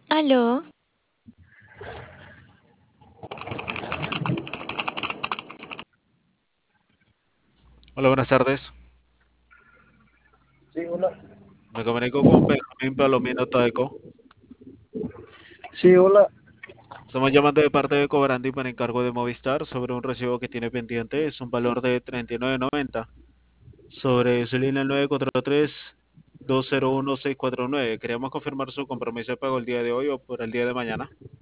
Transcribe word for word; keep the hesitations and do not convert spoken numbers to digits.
Aló, Hola, buenas tardes. Sí, hola. Me comunico con Benjamín Palomino Taeco. Sí, hola. Estamos llamando de parte de Cobrandi para encargo de Movistar sobre un recibo que tiene pendiente. Es un valor de treinta y nueve noventa sobre su línea nueve cuatro tres dos cero uno seis cuatro nueve. Queríamos confirmar su compromiso de pago el día de hoy o por el día de mañana.